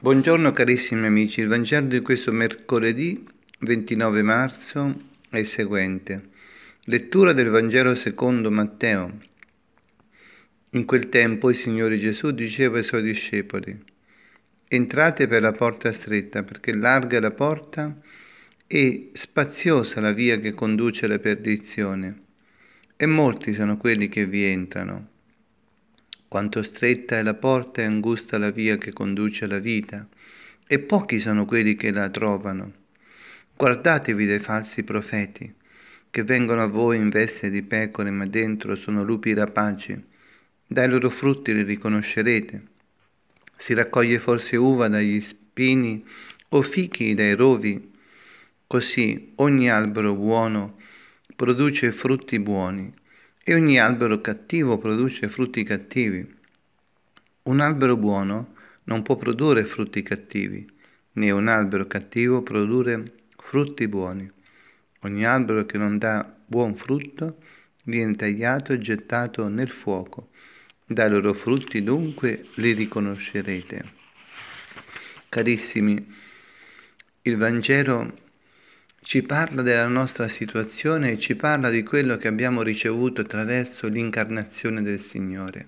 Buongiorno carissimi amici, il Vangelo di questo mercoledì 29 marzo è il seguente. Lettura del Vangelo secondo Matteo. In quel tempo il Signore Gesù diceva ai Suoi discepoli: Entrate per la porta stretta, perché larga è la porta e spaziosa la via che conduce alla perdizione, e molti sono quelli che vi entrano. Quanto stretta è la porta e angusta la via che conduce alla vita, e pochi sono quelli che la trovano. Guardatevi dai falsi profeti, che vengono a voi in veste di pecore, ma dentro sono lupi rapaci. Dai loro frutti li riconoscerete. Si raccoglie forse uva dagli spini o fichi dai rovi? Così ogni albero buono produce frutti buoni e ogni albero cattivo produce frutti cattivi. Un albero buono non può produrre frutti cattivi, né un albero cattivo produrre frutti buoni. Ogni albero che non dà buon frutto viene tagliato e gettato nel fuoco. Dai loro frutti dunque li riconoscerete. Carissimi, il Vangelo ci parla della nostra situazione e ci parla di quello che abbiamo ricevuto attraverso l'incarnazione del Signore.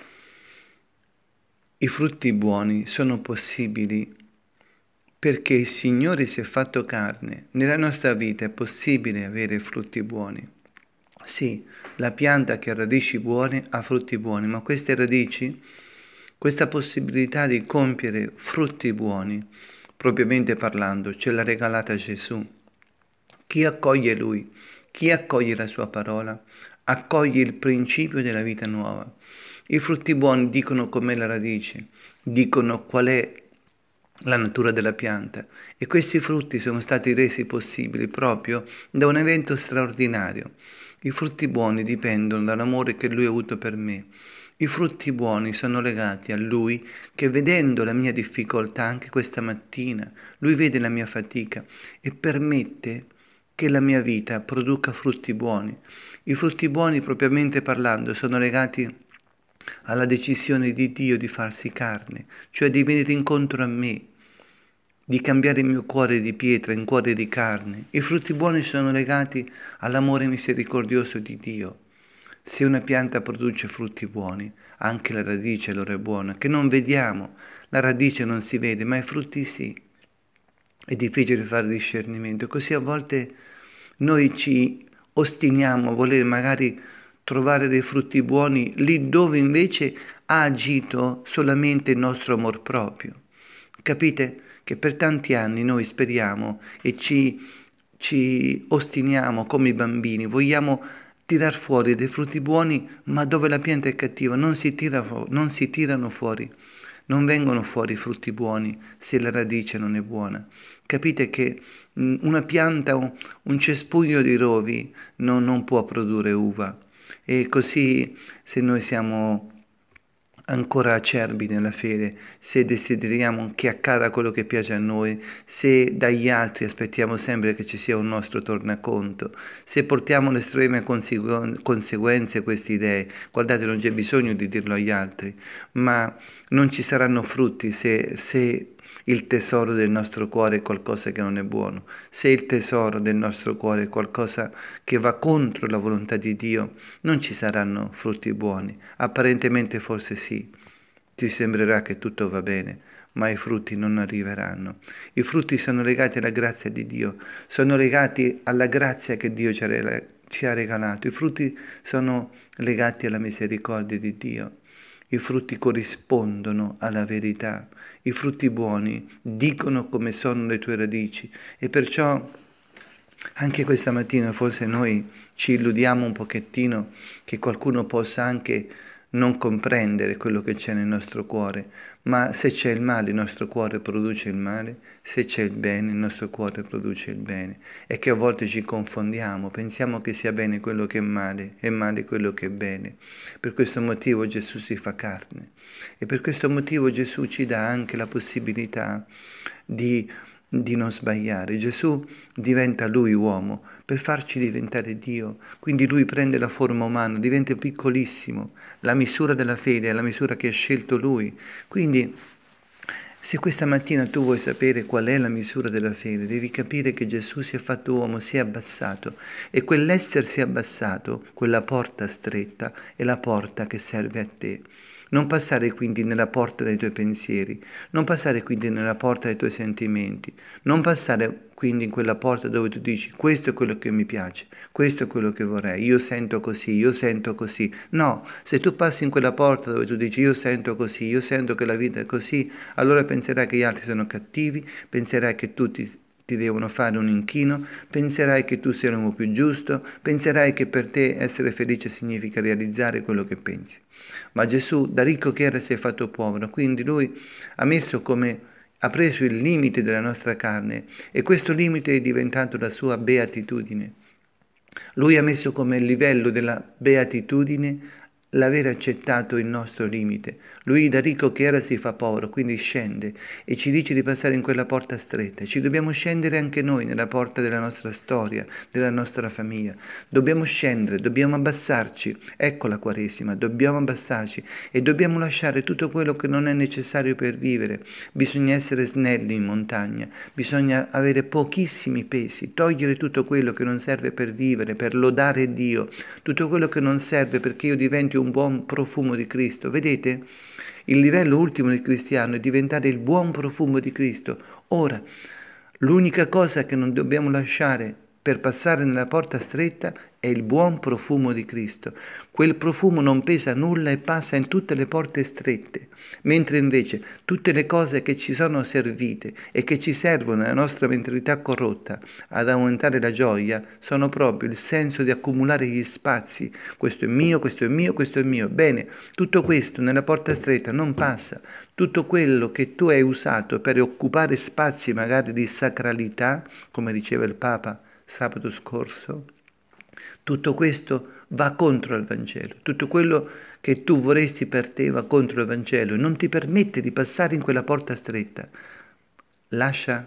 I frutti buoni sono possibili perché il Signore si è fatto carne. Nella nostra vita è possibile avere frutti buoni. Sì, la pianta che ha radici buone ha frutti buoni, ma queste radici, questa possibilità di compiere frutti buoni, propriamente parlando, ce l'ha regalata Gesù. Chi accoglie Lui, chi accoglie la Sua parola, accoglie il principio della vita nuova. I frutti buoni dicono com'è la radice, dicono qual è la natura della pianta, e questi frutti sono stati resi possibili proprio da un evento straordinario. I frutti buoni dipendono dall'amore che Lui ha avuto per me. I frutti buoni sono legati a Lui che, vedendo la mia difficoltà anche questa mattina, Lui vede la mia fatica e permette che la mia vita produca frutti buoni. I frutti buoni, propriamente parlando, sono legati alla decisione di Dio di farsi carne, cioè di venire incontro a me, di cambiare il mio cuore di pietra in cuore di carne. I frutti buoni sono legati all'amore misericordioso di Dio. Se una pianta produce frutti buoni, anche la radice allora è buona, che non vediamo. La radice non si vede, ma i frutti sì. È difficile fare discernimento, così a volte noi ci ostiniamo a voler magari trovare dei frutti buoni lì dove invece ha agito solamente il nostro amor proprio. Capite che per tanti anni noi speriamo e ci ostiniamo come i bambini, vogliamo tirar fuori dei frutti buoni, ma dove la pianta è cattiva non non si tirano fuori. Non vengono fuori frutti buoni se la radice non è buona. Capite che una pianta, un cespuglio di rovi non può produrre uva. E così se noi siamo ancora acerbi nella fede, se desideriamo che accada quello che piace a noi, se dagli altri aspettiamo sempre che ci sia un nostro tornaconto, se portiamo le estreme conseguenze queste idee, guardate, non c'è bisogno di dirlo agli altri, ma non ci saranno frutti se il tesoro del nostro cuore è qualcosa che non è buono, se il tesoro del nostro cuore è qualcosa che va contro la volontà di Dio, non ci saranno frutti buoni. Apparentemente forse sì, ti sembrerà che tutto va bene, ma i frutti non arriveranno. I frutti sono legati alla grazia di Dio, sono legati alla grazia che Dio ci ha regalato. I frutti sono legati alla misericordia di Dio. I frutti corrispondono alla verità. I frutti buoni dicono come sono le tue radici e perciò anche questa mattina forse noi ci illudiamo un pochettino che qualcuno possa anche non comprendere quello che c'è nel nostro cuore, ma se c'è il male il nostro cuore produce il male, se c'è il bene il nostro cuore produce il bene. E che a volte ci confondiamo, pensiamo che sia bene quello che è male quello che è bene. Per questo motivo Gesù si fa carne e per questo motivo Gesù ci dà anche la possibilità di non sbagliare. Gesù diventa Lui uomo per farci diventare Dio, quindi Lui prende la forma umana, diventa piccolissimo, la misura della fede è la misura che ha scelto Lui, quindi Se questa mattina tu vuoi sapere qual è la misura della fede, devi capire che Gesù si è fatto uomo, si è abbassato e quell'essersi abbassato, quella porta stretta, è la porta che serve a te. Non passare quindi nella porta dei tuoi pensieri, non passare quindi nella porta dei tuoi sentimenti, non passare quindi in quella porta dove tu dici questo è quello che mi piace, questo è quello che vorrei, io sento così, io sento così. No, se tu passi in quella porta dove tu dici io sento così, io sento che la vita è così, allora penserai che gli altri sono cattivi, penserai che tutti ti devono fare un inchino, penserai che tu sei l'uomo più giusto, penserai che per te essere felice significa realizzare quello che pensi. Ma Gesù, da ricco che era, si è fatto povero, quindi lui ha messo come ha preso il limite della nostra carne e questo limite è diventato la sua beatitudine. Lui ha messo come livello della beatitudine l'aver accettato il nostro limite. Lui da ricco che era si fa povero, quindi scende e ci dice di passare in quella porta stretta. Ci dobbiamo scendere anche noi nella porta della nostra storia, della nostra famiglia. Dobbiamo scendere, dobbiamo abbassarci. Ecco la Quaresima, dobbiamo abbassarci e dobbiamo lasciare tutto quello che non è necessario per vivere. Bisogna essere snelli in montagna, bisogna avere pochissimi pesi, togliere tutto quello che non serve per vivere, per lodare Dio, tutto quello che non serve perché io diventi un buon profumo di Cristo. Vedete? Il livello ultimo del cristiano è diventare il buon profumo di Cristo. Ora, l'unica cosa che non dobbiamo lasciare per passare nella porta stretta è il buon profumo di Cristo. Quel profumo non pesa nulla e passa in tutte le porte strette, mentre invece tutte le cose che ci sono servite e che ci servono nella nostra mentalità corrotta ad aumentare la gioia sono proprio il senso di accumulare gli spazi. Questo è mio, questo è mio, questo è mio. Bene, tutto questo nella porta stretta non passa. Tutto quello che tu hai usato per occupare spazi magari di sacralità, come diceva il Papa sabato scorso, tutto questo va contro il Vangelo, tutto quello che tu vorresti per te va contro il Vangelo e non ti permette di passare in quella porta stretta. Lascia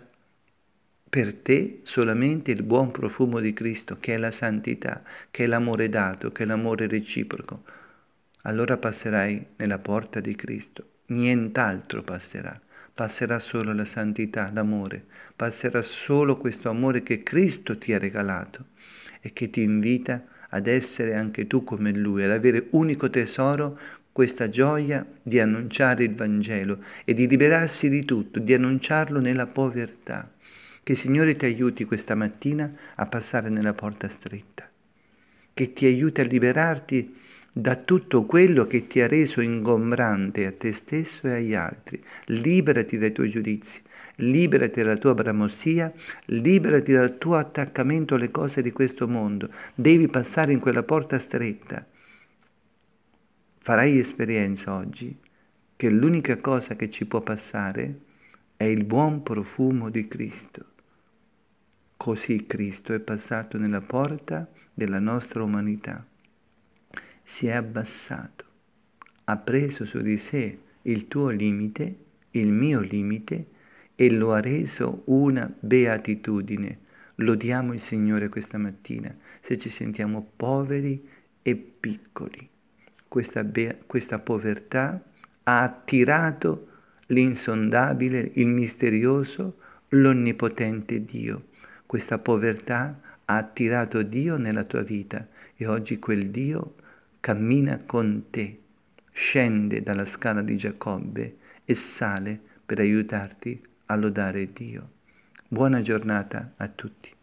per te solamente il buon profumo di Cristo, che è la santità, che è l'amore dato, che è l'amore reciproco. Allora passerai nella porta di Cristo, nient'altro passerà. Passerà solo la santità, l'amore, passerà solo questo amore che Cristo ti ha regalato e che ti invita ad essere anche tu come Lui, ad avere unico tesoro questa gioia di annunciare il Vangelo e di liberarsi di tutto, di annunciarlo nella povertà. Che il Signore ti aiuti questa mattina a passare nella porta stretta, che ti aiuti a liberarti da tutto quello che ti ha reso ingombrante a te stesso e agli altri. Liberati dai tuoi giudizi, liberati dalla tua bramosia, liberati dal tuo attaccamento alle cose di questo mondo. Devi passare in quella porta stretta. Farai esperienza oggi che l'unica cosa che ci può passare è il buon profumo di Cristo. Così Cristo è passato nella porta della nostra umanità. Si è abbassato, ha preso su di sé il tuo limite, il mio limite, e lo ha reso una beatitudine. Lodiamo il Signore questa mattina, se ci sentiamo poveri e piccoli. Questa povertà ha attirato l'insondabile, il misterioso, l'onnipotente Dio. Questa povertà ha attirato Dio nella tua vita e oggi quel Dio cammina con te, scende dalla scala di Giacobbe e sale per aiutarti a lodare Dio. Buona giornata a tutti.